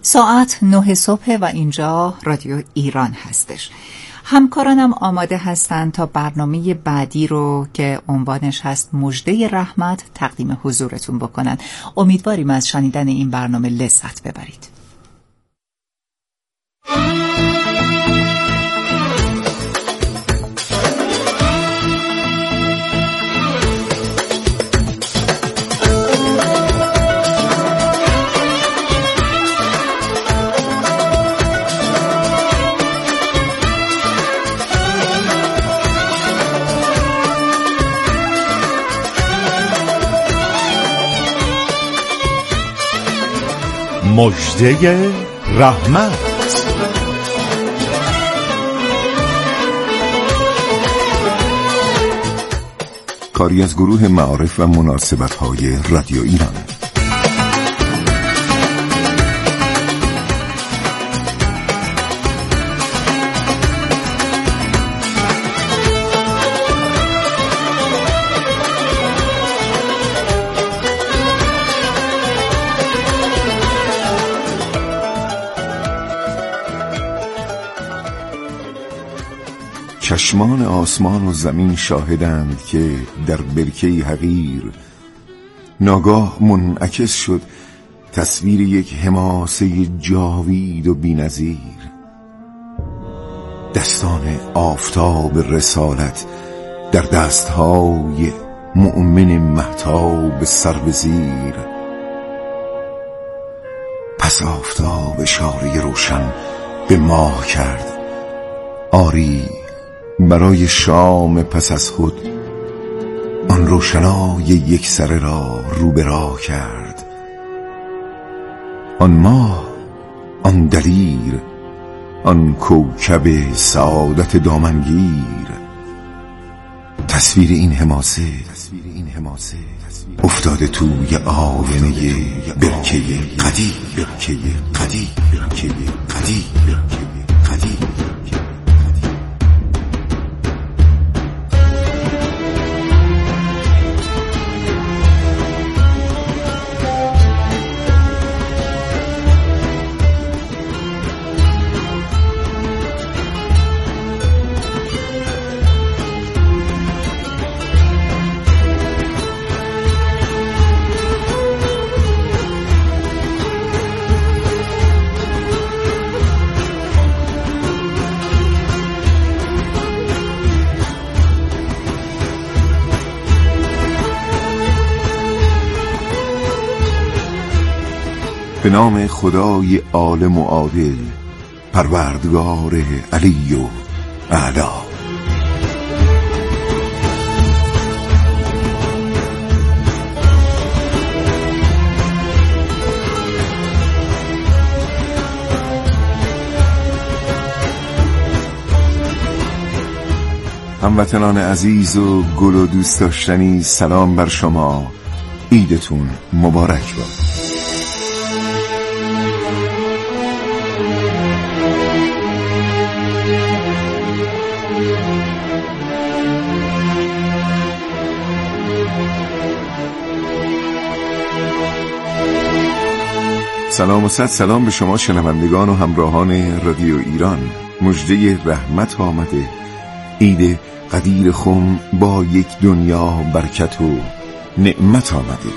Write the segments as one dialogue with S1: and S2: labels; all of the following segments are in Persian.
S1: ساعت 9 صبح و اینجا رادیو ایران هستش. همکارانم آماده هستند تا برنامه بعدی رو که عنوانش هست مژده رحمت تقدیم حضورتون بکنن. امیدواریم از شنیدن این برنامه لذت ببرید.
S2: مژده رحمت. کاری از گروه معارف و مناسبت‌های رادیو ایران. چشمان آسمان و زمین شاهدند که در برکه حقیر ناگاه منعکس شد تصویر یک حماسه جاوید و بی‌نظیر. دستان آفتاب رسالت در دستهای مؤمن مهتاب سر به زیر. پس آفتاب اشاره روشن به ماه کرد، آری برای شام پس از خود آن روشنای یک سره را رو به راه کرد. آن ماه، آن دلیر، آن کوکب سعادت دامنگیر. تصویر این حماسه افتاده توی آینه برکه قدیر. به نام خدای عالم و عادل، پروردگار علی و اعلی. هموطنان عزیز و گل و دوست داشتنی، سلام بر شما. عیدتون مبارک باد. سلام و صد سلام به شما شنوندگان و همراهان رادیو ایران. مژده رحمت آمده. عید قدیر خم با یک دنیا برکت و نعمت آمده.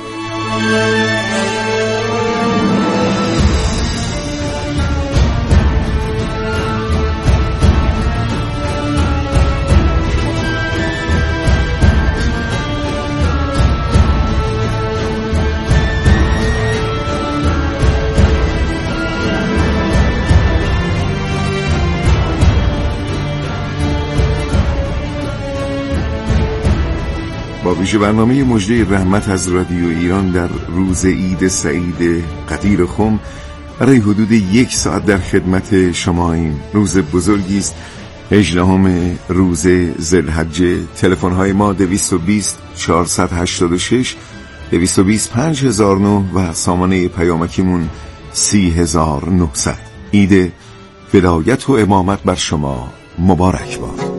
S2: با ویژه برنامه مژده رحمت از رادیو ایران در روز عید سعید قدیر خم برای حدود 1 ساعت در خدمت شماییم. روز بزرگی است، 18 روز ذوالحجه. تلفن‌های ما 220 486 220 5009 و سامانه پیامکیمون 30900. عید ولایت و امامت بر شما مبارک باد.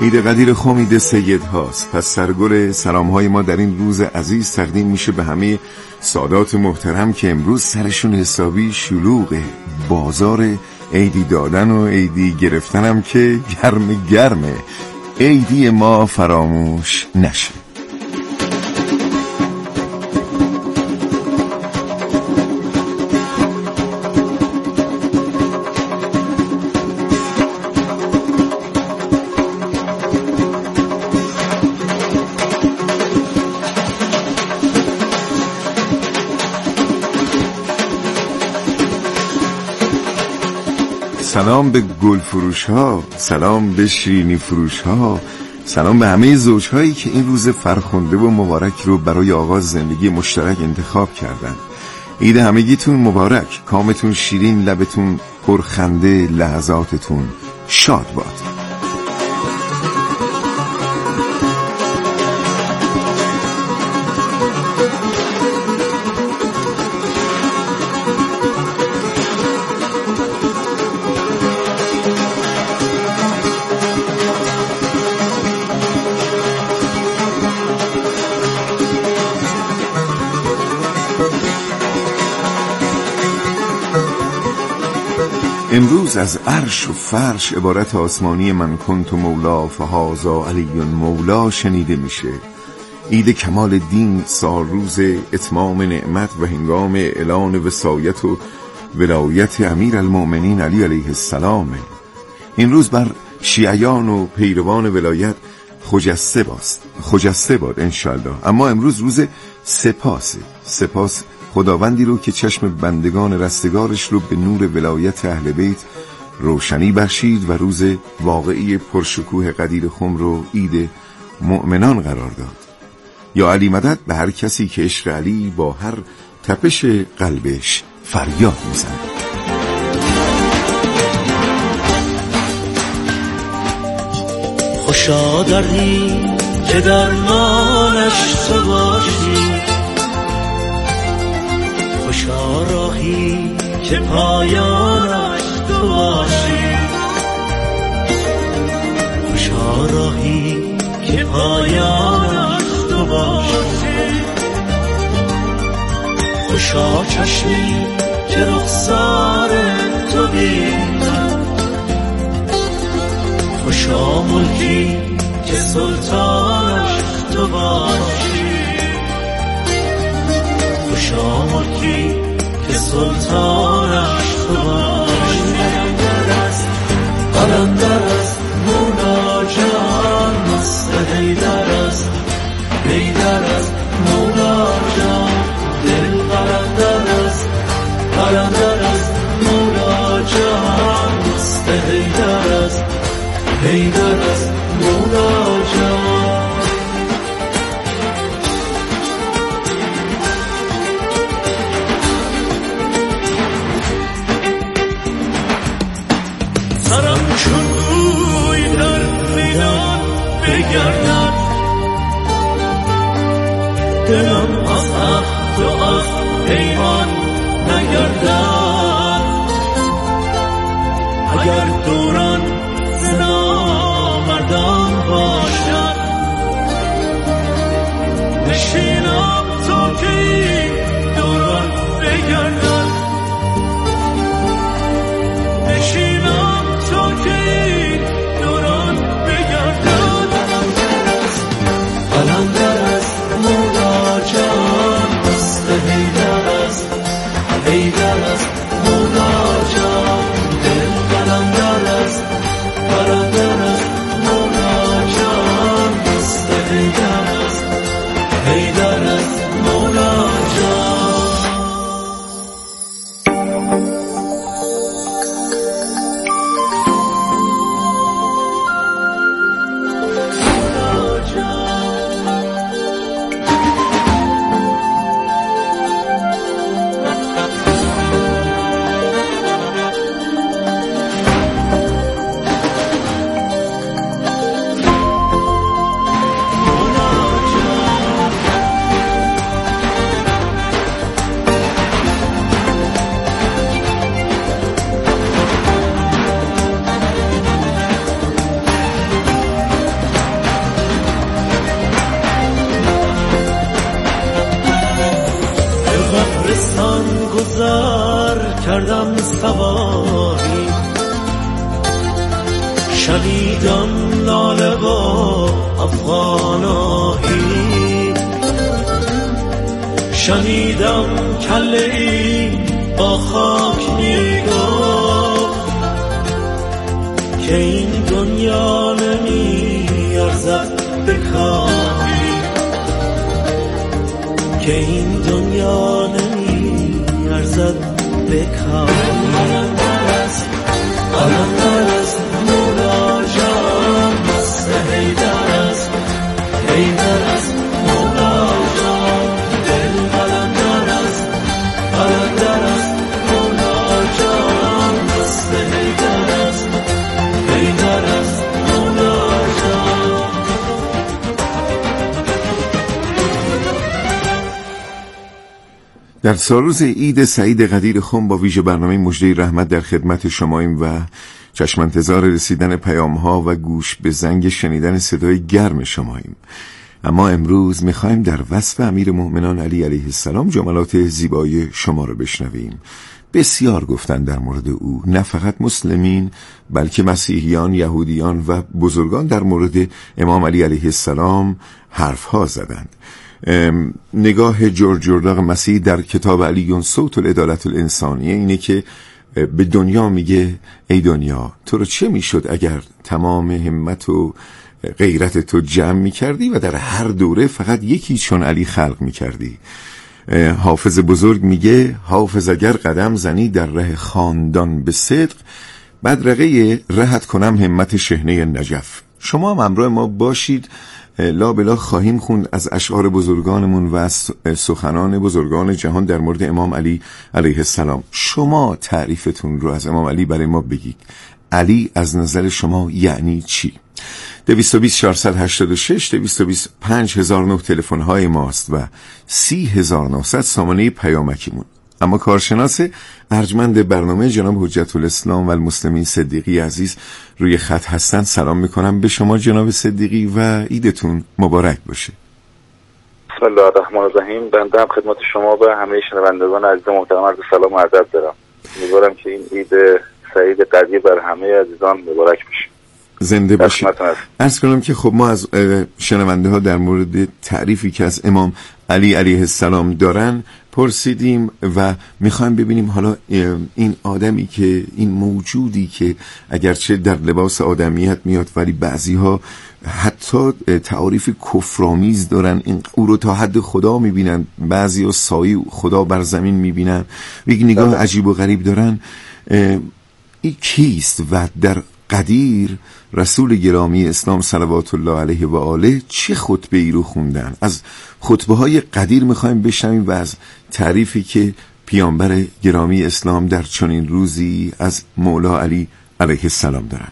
S2: عید قدیر خم عید سید هاست. پس سرگل سلام‌های ما در این روز عزیز تقدیم میشه به همه سادات محترم که امروز سرشون حسابی شلوغه. بازار عیدی دادن و عیدی گرفتنم که گرمه. عیدی ما فراموش نشه. سلام به گل فروش ها، سلام به شیرینی فروش ها، سلام به همه زوجهایی که این روز فرخنده و مبارک رو برای آغاز زندگی مشترک انتخاب کردن. عید همگیتون مبارک، کامتون شیرین، لبتون پرخنده، لحظاتتون شاد باد. امروز از عرش و فرش عبارت آسمانی من کنت مولا فهذا علی مولا شنیده میشه. عید کمال دین، سال روز اتمام نعمت و هنگام اعلان وصایت و ولایت امیر المؤمنین علی علیه السلام. این روز بر شیعیان و پیروان ولایت خجسته باد انشالله. اما امروز روز سپاس خداوندی رو که چشم بندگان رستگارش رو به نور ولایت اهل بیت روشنی بخشید و روز واقعی پرشکوه قدیر خم رو عید مؤمنان قرار داد. یا علی مدد به هر کسی که عشق علی با هر تپش قلبش فریاد میزنه.
S3: خوشا دردی که درمانش تو باشی، خوشا راهی که پایانش تو باشی، خوشا راهی که پایانش تو باشی، خوشا چشمی که رخسار تو بینم، خوشا ملکی که سلطانش تو باشی، خوشا ملکی که سلطانش تو باشی. قلندر است مولا جان، مست حیدر است مولا جان، دل قلندر است مولا جان، مست حیدر است مولا جان. سرم چون روی در میدان بگردد، دلم از عهد و از پیمان نگردد، اگر دوران نامردان باشد، نشینم تا که دوران بگردد، نشینم تا که دوران بگردد. قلندر است مولا جان، مست حیدر است شنیدم ناله با افغانایی، شنیدم کله ای با خاک میگفت که این دنیا نمیارزد به کاری، که این دنیا نمیارزد به کاری. قلندر است مولا جان، مست حیدر است، حیدر است مولا جان، دل قلندر است، قلندر است مولا جان، مست حیدر است، حیدر است مولا جان.
S2: در سالروز عید سعید قدیر خم با ویژه برنامه مژده رحمت در خدمت شماییم و چشم انتظار رسیدن پیام‌ها و گوش به زنگ شنیدن صدای گرم شماییم. اما امروز می‌خوایم در وصف امیرالمؤمنان علی علیه السلام جملات زیبای شما رو بشنویم. بسیار گفتن در مورد او، نه فقط مسلمین بلکه مسیحیان، یهودیان و بزرگان در مورد امام علی علیه السلام حرف‌ها زدند. نگاه جورج جرداق مسیح در کتاب علیون صوت العدالت الانسانیه اینه که به دنیا میگه ای دنیا تو رو چه میشد اگر تمام همت و غیرت تو جمع میکردی و در هر دوره فقط یکی چون علی خلق میکردی. حافظ بزرگ میگه حافظ اگر قدم زنی در ره خاندان به صدق، بدرقه رهت کنم همت شحنه نجف. شما هم همراه ما باشید، لا بلا خواهیم خوند از اشعار بزرگانمون و از سخنان بزرگان جهان در مورد امام علی علیه السلام. شما تعریفتون رو از امام علی برای ما بگید. علی از نظر شما یعنی چی؟ 220-486 225,009 تلفن‌های ماست و 30,900 سامانه پیامکیمون. اما کارشناس ارجمند برنامه جناب حجت الاسلام و المسلمین صدیقی عزیز روی خط هستن. سلام میکنم به شما جناب صدیقی و عیدتون مبارک باشه.
S4: بسم الله الرحمن الرحیم. بنده هم خدمت شما و همه شنوندگان عزیز محترم عرض سلام و ادب دارم. امیدوارم که این عید سعید قدیر بر همه عزیزان مبارک بشه.
S2: زنده باشید. عرض کنم که خب ما از شنونده ها در مورد تعریفی که از امام علی علیه السلام دارن پرسیدیم و میخوایم ببینیم حالا این آدمی که این موجودی که اگرچه در لباس آدمیت میاد ولی بعضی ها حتی تعاریف کفرآمیز دارن، او رو تا حد خدا میبینن، بعضی ها سایه خدا بر زمین میبینن، یک نگاه عجیب و غریب دارن. این کیست و در قدیر رسول گرامی اسلام صلوات الله علیه و آله چه خطبه ای رو خوندن؟ از خطبه های قدیر میخوایم بشنویم و از تعریفی که پیامبر گرامی اسلام در چنین روزی از مولا علی علیه السلام دارن.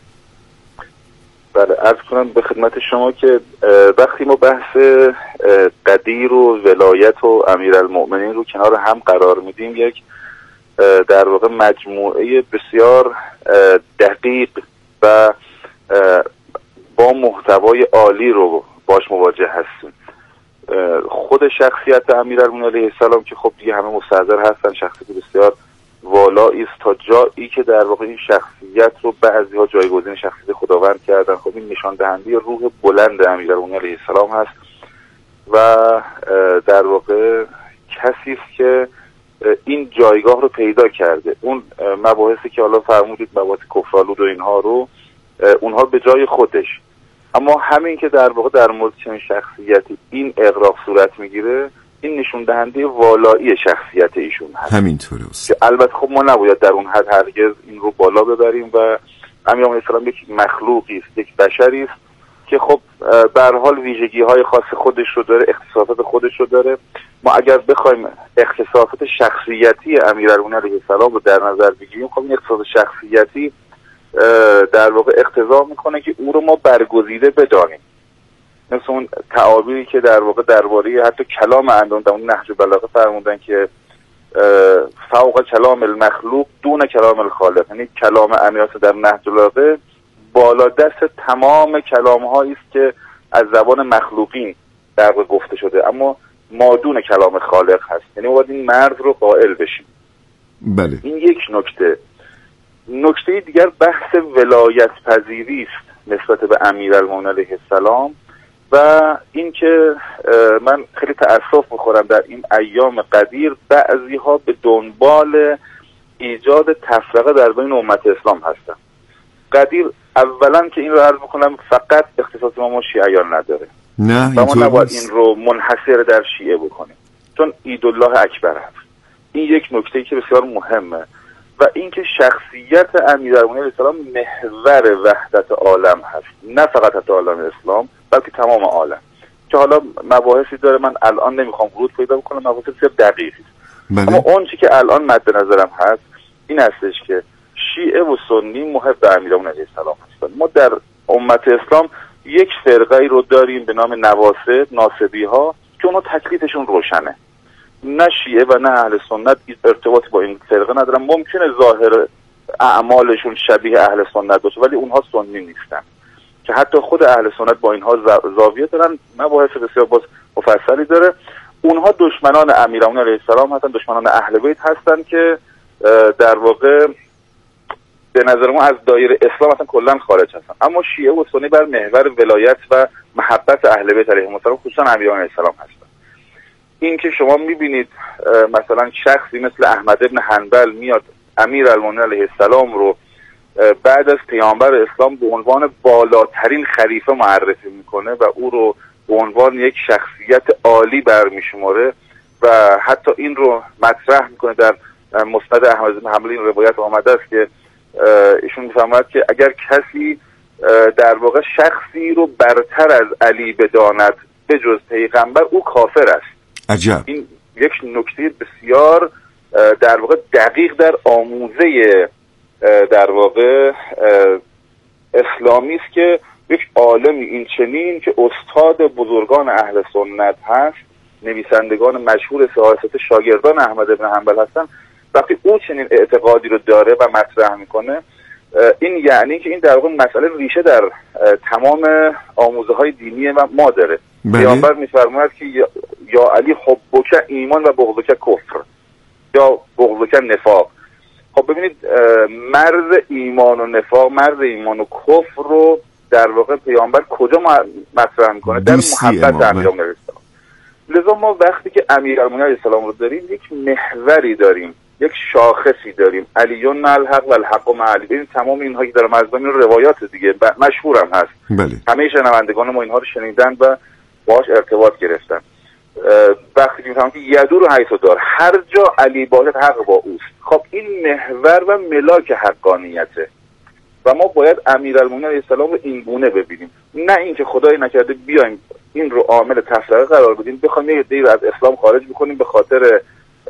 S4: بله، عرض کنم به خدمت شما که وقتی ما بحث قدیر و ولایت و امیرالمؤمنین رو کنار هم قرار میدیم، یک در واقع مجموعه بسیار دقیق و با محتوای عالی رو باش مواجه هستیم. خود شخصیت امیرالمؤمنین علیه السلام که خب دیگه همه مستحضر هستن، شخصیت بسیار والایی است تا جایی که در واقع این شخصیت رو بعضی‌ها جایگزین شخصیت خداوند کردن. خب این نشان دهنده روح بلند امیرالمؤمنین علیه السلام هست و در واقع کسی است که این جایگاه رو پیدا کرده. اون مباحثی که حالا فرمودید، مباحث کفرآلود و اینها رو اونها به جای خودش، اما همین که در واقع در مورد چنین شخصیتی این اغراق صورت میگیره، این نشون دهنده والایی شخصیت ایشون هست.
S2: همینطوره است
S4: که البته خب ما نباید در اون حد هرگز این رو بالا ببریم و امیرالمؤمنین علیه السلام یک مخلوقی است، یک بشری است که خب به هر حال ویژگی‌های خاص خودش رو داره، اختصاصات خودش رو داره. ما اگر بخوایم اختصاصات شخصیتی امیرالمؤمنین علیه السلام رو در نظر بگیریم، خب این اختصاصات شخصیتی در واقع اقتضا میکنه که او رو ما برگزیده بدانیم. مثل اون تعابیری که در واقع درباره حتی کلام اندام در اون نهج البلاغه فرمودن که فوق کلام المخلوق دون کلام الخالق، یعنی کلام امیرالمؤمنین در نهج البلاغه بالا دست تمام کلام‌هایی است که از زبان مخلوقین در واقع گفته شده، اما مادون کلام خالق هست. یعنی ما باید این مرز رو قائل بشیم.
S2: بله.
S4: این یک نکته. نکته دیگر بحث ولایت پذیری است نسبت به امیرالمومنین علیه السلام و اینکه من خیلی تأسف میخورم در این ایام قدیر بعضی ها به دنبال ایجاد تفرقه در بین امت اسلام هستن. قدیر اولا که این رو عرض بکنم فقط اختصاص ما شیعیان نداره
S2: نه
S4: و ما نباید این رو منحصر در شیعه بکنیم چون عیدالله اکبر هست. این یک نکته که بسیار مهمه و اینکه شخصیت امیرالمومنین علیه السلام محور وحدت عالم هست، نه فقط حتی عالم اسلام بلکه تمام عالم، که حالا مباحثی داره من الان نمیخوام ورود پیدا بکنم، مباحث بسیار دقیقی است. اما اون چی که الان مد نظرم هست این هستش که شیعه و سنی محب امیرالمومنین علیه السلام هستند. ما در امت اسلام یک فرقه رو داریم به نام نواصب، ناصبی ها، که اونها تکلیفشون روشنه. نه شیعه و نه اهل سنت ارتباطی با این فرقه ندارن. ممکنه ظاهر اعمالشون شبیه اهل سنت باشه ولی اونها سنی نیستن، که حتی خود اهل سنت با اینها زاویه دارن. مباحث بسیار باز مفصلی داره. اونها دشمنان امیرالمومنین علیه السلام هستن، دشمنان اهل بیت هستن که در واقع به نظر ما از دایره اسلام اصلا کلا خارج هستن. اما شیعه و سنی بر محور ولایت و محبت اهل بیت علیهم السلام خصوصا امیرالمومنین علیه السلام هستن. این که شما میبینید مثلا شخصی مثل احمد ابن حنبل میاد امیرالمومنین علیه السلام رو بعد از پیامبر اسلام به عنوان بالاترین خلیفه معرفی میکنه و او رو به عنوان یک شخصیت عالی برمیشماره و حتی این رو مطرح میکنه. در مسند احمد بن حنبل این روایت آمده است که ایشون میفرماید که اگر کسی در واقع شخصی رو برتر از علی بداند به جز پیغمبر او کافر است.
S2: عجب.
S4: این یک نکته بسیار در واقع دقیق در آموزه در واقع اسلامی است که یک عالمی این چنین که استاد بزرگان اهل سنت هست، نویسندگان مشهور سیاست شاگردان احمد بن حنبل هستن، وقتی او چنین اعتقادی رو داره و مطرح میکنه، این یعنی که این در واقع مسئله ریشه در تمام آموزه های دینی ما داره. پیامبر میفرماید که یا علی حبک ایمان و بغضک کفر یا بغضک نفاق. خب ببینید مرز ایمان و نفاق، مرز ایمان و کفر رو در واقع پیامبر کجا مطرح میکنه؟ در محبت امیرالمومنین علیه السلام. لذا ما وقتی که امیرالمومنین علیه السلام رو داریم یک محوری داریم، یک شاخصی داریم، علیون مع الحق و الحق مع علی. ببین تمام اینها که دارم از این روایات دیگه مشهورم هست.
S2: بله.
S4: همه شنوندگان ما اینها رو شنیدن و باهاش ارتباط گرفتن. وقتی که میفهمم که یدور و حیث دار، هر جا علی باشد حق با اوست. خب این محور و ملاک حقانیته و ما باید امیرالمومنین علیه السلام رو این گونه ببینیم، نه اینکه خدای نکرده بیایم این رو عامل تفرقه قرار بدیم، بخوایم یه عده‌ای رو از اسلام خارج بکنیم به خاطر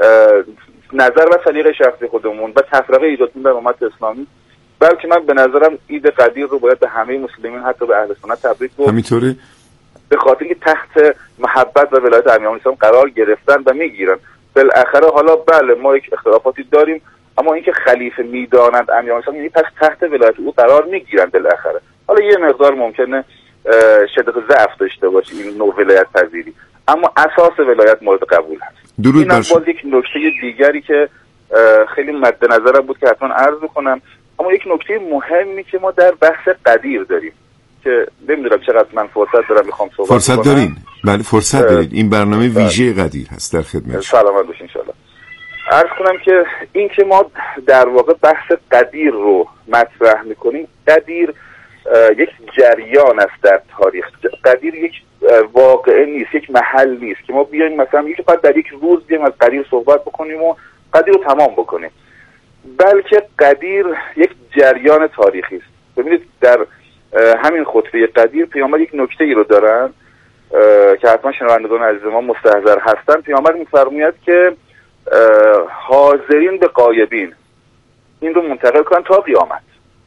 S4: نظر و سلیقه شخصی خودمون و تفرقه ایجاد کنیم در امت اسلامی. بلکه من به نظرم عید قدیر رو باید به همه مسلمین حتی به اهل سنت تبریک گفت،
S2: همینطوره،
S4: به خاطر که تحت محبت و ولایت امیرالمومنین اسلام قرار گرفتن و میگیرن. بالاخره حالا بله ما یک اختلافاتی داریم، اما اینکه خلیفه میدانند امیرالمومنین اسلام یعنی پس تحت ولایت او قرار میگیرن بالاخره. حالا یه مقدار ممکنه شدت ضعف داشته باشه این نوع ولایت پذیری، اما اساس ولایت مورد قبول هست. این باز یک نکته دیگری که خیلی مد نظرم بود که حتما عرض بکنم. اما یک نکته مهمی که ما در بحث قدیر داریم که نمیدونم چقدر من فرصت دارم میخوام صحبت
S2: فرصت کنم. دارین؟ بله فرصت دارید. این برنامه ویژه قدیر هست در خدمت.
S4: سلامت باشین ان شاءالله. عرض کنم که این که ما در واقع بحث قدیر رو مطرح میکنیم، قدیر یک جریان است در تاریخ. قدیر یک واقعه نیست، یک محل نیست که ما بیایم مثلا یک بعد در یک روز بیایم از قدیر صحبت بکنیم و قدیر رو تمام بکنیم، بلکه قدیر یک جریان تاریخی است. ببینید در همین خطبه قدیر پیامبر یک نکته‌ای رو دارن که حتما شنوندگان عزیز ما مستحضر هستن. پیامبر می‌فرماید که حاضرین به غایبین این رو منتقل کنن تا قیامت،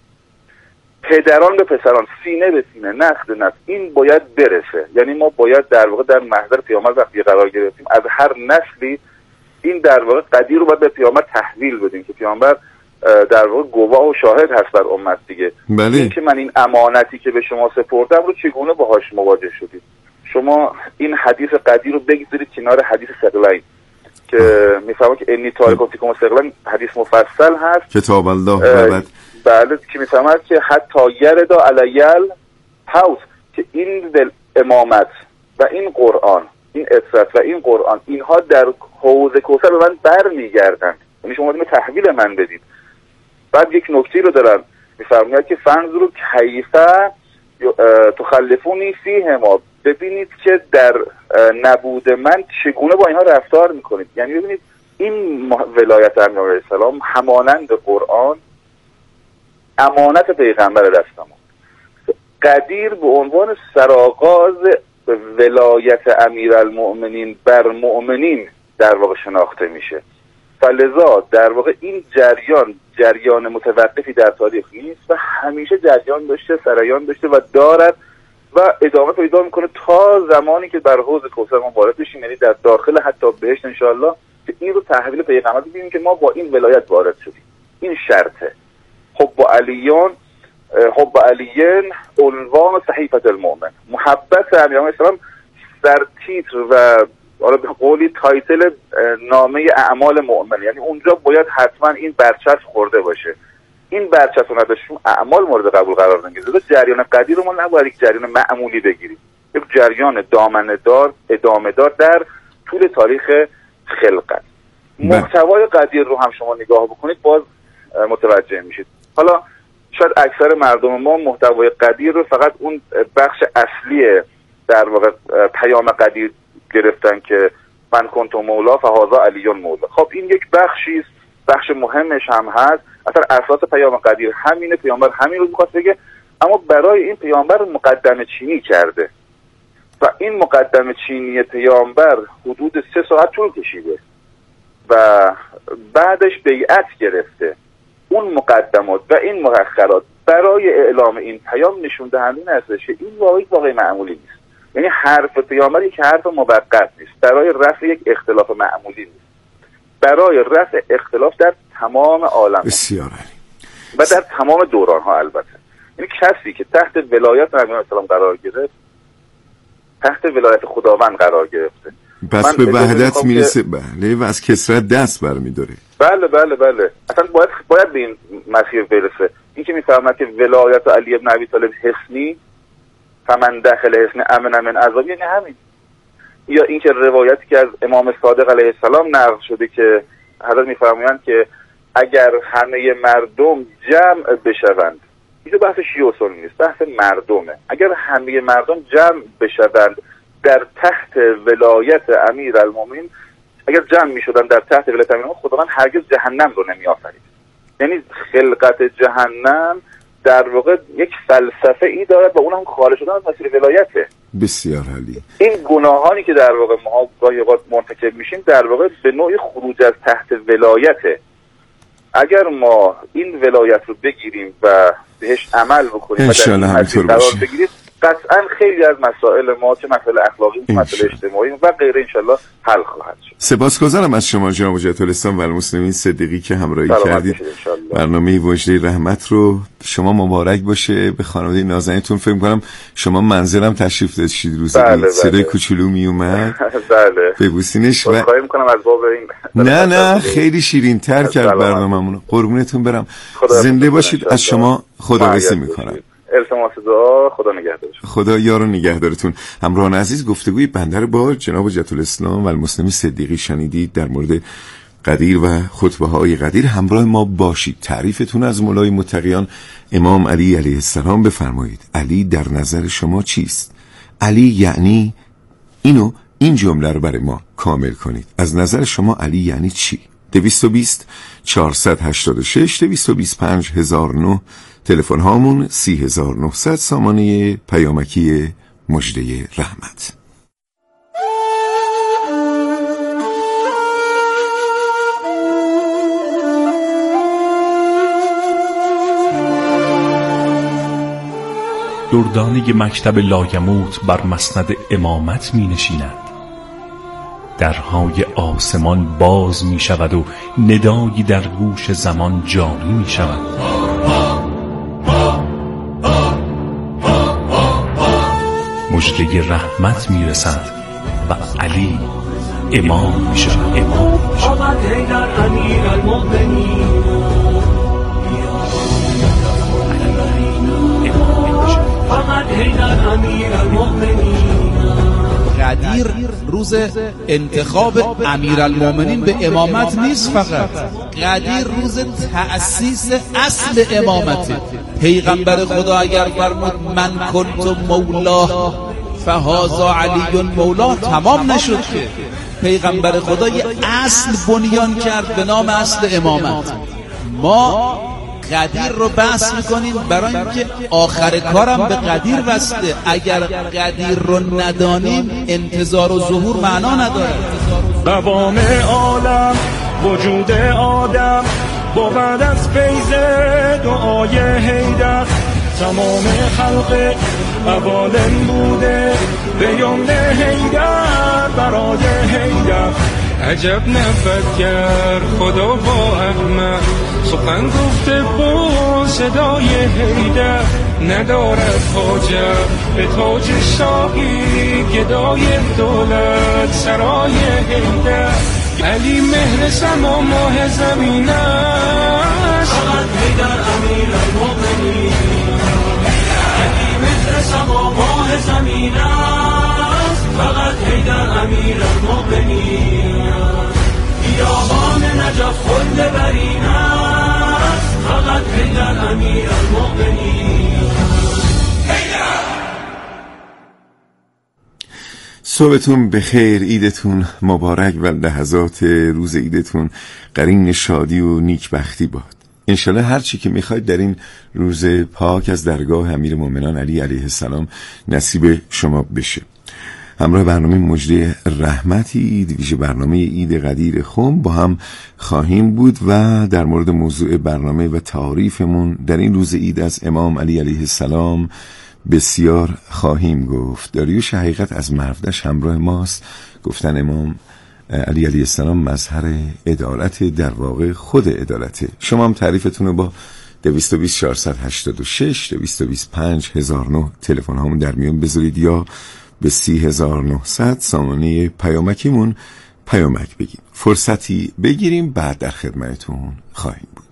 S4: پدران به پسران، سینه به سینه، نسل به نسل. این باید برسه. یعنی ما باید در واقع در محضر پیامبر وقتی قرار گرفتیم از هر نسلی این در واقع قدیر رو باید به پیامبر تحویل بدیم که پیامبر در واقع گواه و شاهد هست بر امت دیگه.
S2: بله.
S4: این که من این امانتی که به شما سپردم رو چگونه باهاش مواجه شدید. شما این حدیث قدیر رو بگذارید کنار حدیث ثقلین که میفهمم که انی تاریکم فیکم ثقلین حدیث مفصل هست،
S2: کتاب الله.
S4: بله که میفهمد که حتی یردا علیل حوض که این امامت و این قرآن، این اطرت و این قرآن، اینها در حوض کوثر به من بر میگردن، یعنی شما اینو تحویل من بدید. بعد یک نکته رو دارن میفرماید که فنظروا کیف تخلفونی فیهما، ببینید که در نبود من چگونه با اینها رفتار میکنید. یعنی ببینید این ولایت امیر علیه السلام همانند قرآن امانت پیغمبر دست ما. قدیر به عنوان سرآغاز ولایت امیرالمؤمنین بر مؤمنین در واقع شناخته میشه. فلذا در واقع این جریان متوقفی در تاریخ نیست و همیشه جریان داشته، سرایان داشته و دارد و ادامه پیدا میکنه تا زمانی که بر حوض کوثر ما وارد بشیم، یعنی در داخل حتی بهشت انشاءالله، که این رو تحویل پیغمبر ببینیم که ما با این ولایت وارد شدیم. این شرطه. حب علیین عنوان صحیفه المؤمن. محبت امیر علیه السلام در تیتر و حالا به قولی تایتل نامه اعمال مؤمن، یعنی اونجا باید حتما این برچسب خورده باشه. این برچسب نداشتیم اعمال مورد قبول قرار نمیگیره. جریان قدیر رو ما نباید یک جریان معمولی بگیریم، یک جریان دامنه‌دار ادامه‌دار در طول تاریخ خلقت. محتوای قدیر رو هم شما نگاه بکنید باز متوجه میشید. حالا شاید اکثر مردم ما محتوای قدیر رو فقط اون بخش اصلی در واقع پیام قدیر گرفتن که من کنت مولا فهذا علی مولا. خب این یک بخشی است، بخش مهمش هم هست. اصلا اساس پیام قدیر همینه، پیامبر همین رو میخواد بگه، اما برای این پیامبر مقدمه چینی کرده و این مقدمه چینی پیامبر حدود 3 ساعت طول کشیده و بعدش بیعت گرفته. اون مقدمات و این مؤخرات برای اعلام این پیام نشون دهنده این هستش که این واقعی معمولی نیست. یعنی حرف پیامبر یک حرف موقت نیست، برای رفع یک اختلاف معمولی نیست، برای رفع اختلاف در تمام عالم
S2: بسیار عالی
S4: و در تمام دوران ها. البته یعنی کسی که تحت ولایت نبی علیه السلام قرار گرفت، تحت ولایت خداوند قرار گرفته،
S2: بس به وحدت میرسه. بله و از کثرت دست برمیداره.
S4: بله اصلا باید به این مسیر برسه. این که میفهمد که ولایت علی ابن ابی طالب حصنی، فمن دخل حصن امن من عذاب، یعنی همین. یا این که روایتی که از امام صادق علیه السلام نقل شده که حضرت میفرمایند که اگر همه مردم جمع بشوند، این بحث شیعه و سنی نیست، بحث مردمه، اگر همه مردم جمع بشوند در تحت ولایت امیرالمومنین، اگر جمع میشدن در تحت ولایت امیرالمومنین، خداوند هرگز جهنم رو نمیآفرید. یعنی خلقت جهنم در واقع یک فلسفه ای دارد و اون هم خارج شدن از مسیر ولایته.
S2: بسیار عالی.
S4: این گناهانی که در واقع ما گاهی اوقات مرتکب میشیم در واقع به نوعی خروج از تحت ولایته. اگر ما این ولایت رو بگیریم و بهش عمل بکنیم و در این مسیر قرار بگیریم، قطعا خیلی از مسائل ما، چه مسائل اخلاقی، مسائل اجتماعی و غیره، انشالله حل خواهد شد.
S2: سپاسگزارم از شما جناب حجت الاسلام و المسلمین صدیقی که همراهی کردید. برنامه وجده رحمت رو شما مبارک باشه. به خانواده نازنینتون فکر کنم شما منزلم تشریف داشتید روز عید. صدای کوچولو می اومد.
S4: بله.
S2: ببوسینش و
S4: خواهی میکنم از باب این.
S2: نه خیلی شیرین تر کرد برنامه‌مون. قربونتون برم. زنده باشید. از شما خداحافظی میکنم.
S4: التماس دعا. خدا نگهدارتون.
S2: خدا یار و نگهدارتون. همراهان عزیز، گفتگوی بنده با جناب حجت الاسلام و المسلمین صدیقی شنیدید در مورد قدیر و خطبه های قدیر. همراه ما باشید. تعریفتون از مولای متقیان امام علی علیه السلام بفرمایید. علی در نظر شما چیست؟ علی یعنی این جمله رو برای ما کامل کنید. از نظر شما علی یعنی چی؟ 220 486 225 1009 تلفن هامون 3900 سامانه پیامکی مژده رحمت.
S5: دردانه مکتب لایموت بر مسند امامت می نشیند. درهای آسمان باز می شود و ندایی در گوش زمان جاری می شود. مژده رحمت می رسد و علی امام می شود.
S3: آمد حیدر امیرالمؤمنین، آمد حیدر
S6: قدیر روز انتخاب امیرالمومنین به امامت نیست، فقط قدیر روز تأسیس اصل امامته. پیغمبر خدا اگر فرمود من کنت مولاه فهذا علی مولاه تمام نشد که. پیغمبر خدا یه اصل بنیان کرد به نام اصل امامت. ما قدیر رو بحث میکنیم برای اینکه آخر کارم به قدیر وصله. اگر قدیر رو ندانیم انتظار و ظهور معنا نداره.
S3: دوام عالم وجود آدم بود از فیض دعای حیدر. تمام خلق اوالم بوده به یمن حیدر برای حیدر. عجب نفت کرد خدا با احمد، سخن گفته با صدای حیدر. ندارد حاجت به تاج شاهی گدای دولت سرای حیدر. علی مهر سما ماه زمین است، فقط حیدر امیرالمومنین. علی مهر سما ماه زمین است، فقط حیدر امیرالمومنین. بیابان نجف خلد برین است، فقط حیدر امیرالمومنین.
S2: صبحتون بخیر، عیدتون مبارک و لحظات روز عیدتون قرین شادی و نیکبختی باد. انشالله هر چی که میخواید در این روز پاک از درگاه امیرالمومنین علی علیه السلام نصیب شما بشه. همراه برنامه مژده رحمت عید، ویژه برنامه عید قدیر خم با هم خواهیم بود و در مورد موضوع برنامه و تعریفمون در این روز عید از امام علی علیه السلام بسیار خواهیم گفت. داریوش حقیقت از مرودش همراه ماست. گفتن امام علی علیه السلام مظهر عدالت، در واقع خود عدالته. شما هم تعریفتون رو با 220 486 225 1009 تلفن هامون در میون بذارید یا به 30900 سامانه پیامکیمون پیامک بگید. فرصتی بگیریم بعد در خدمتتون خواهیم بود.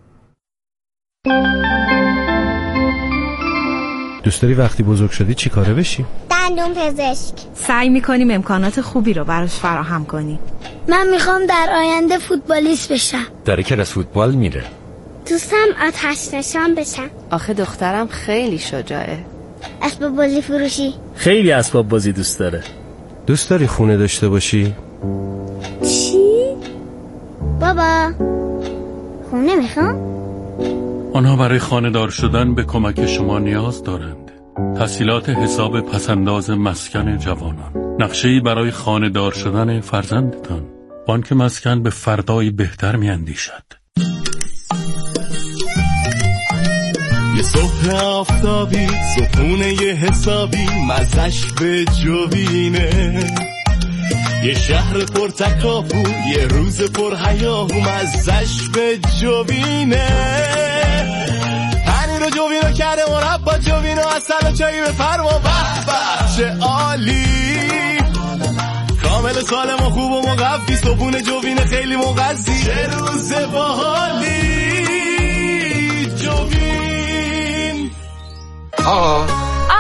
S7: دوست داری وقتی بزرگ شدی چی کاره بشی؟
S8: دندون پزشک.
S9: سعی میکنیم امکانات خوبی رو براش فراهم کنیم.
S8: من میخوام در آینده فوتبالیست بشم.
S7: داره کلاس فوتبال میره.
S8: دوستم آتش نشان بشم.
S9: آخه دخترم خیلی شجاعه.
S8: اسباب بازی فروشی.
S7: خیلی اسباب بازی دوست داره. دوست داری خونه داشته باشی؟
S8: چی؟ بابا خونه میخوام.
S5: آنها برای خانه‌دار شدن به کمک شما نیاز دارند. تسهیلات حساب پسنداز مسکن جوانان، نقشه‌ای برای خانه‌دار شدن فرزندتان. بانک مسکن به فردایی بهتر می‌اندیشد.
S3: یه صبح آفتابی، صبحونه یه حسابی، مزش به جوینه. یه شهر پر تکاپو، یه روز پر هیاهو، مزش به جوینه. پنیر و جوینو کرده مربا، جوینو اصل و چایی به فرما، به به چه عالی. کامل سالم و خوب و مقفی، صبحونه جوینه خیلی مغذی. چه روز باحالی جوین.